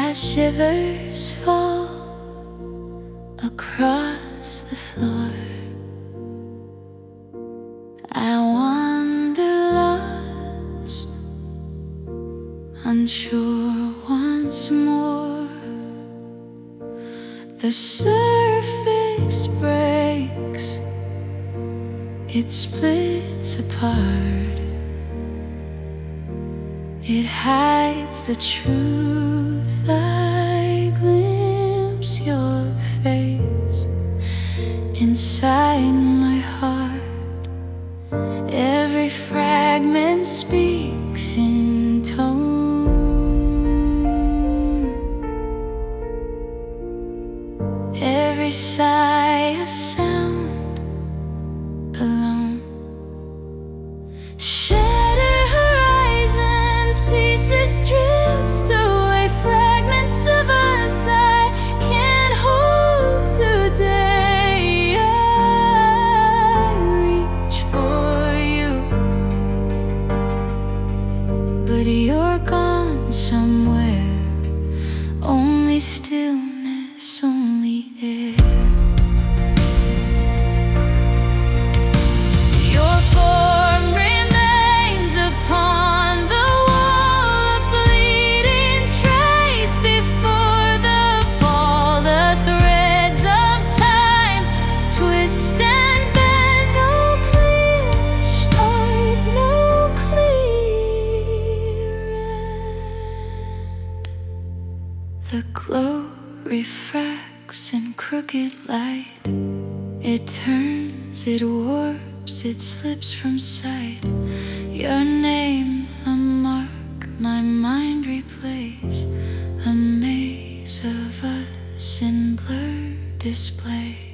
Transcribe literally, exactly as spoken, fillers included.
as shivers fall across the floor. I wander lost, unsure once more. The surface breaks, it splits apart. It hides the truth. I glimpse your face inside my heart. Every fragment speaks in tone, every sigh a sound alone. Shatter horizons, pieces drift away, fragments of us I can't hold today. I reach for you, but you're gone somewhere. Only stillness, only air. Your form remains upon the wall, a fleeting trace before the fall. The threads of time twist and bend, no clear start, no clear end. The glow refracts in crooked light. It turns, it warps, it slips from sight. Your name, a mark my mind replays, a maze of us in blurred display.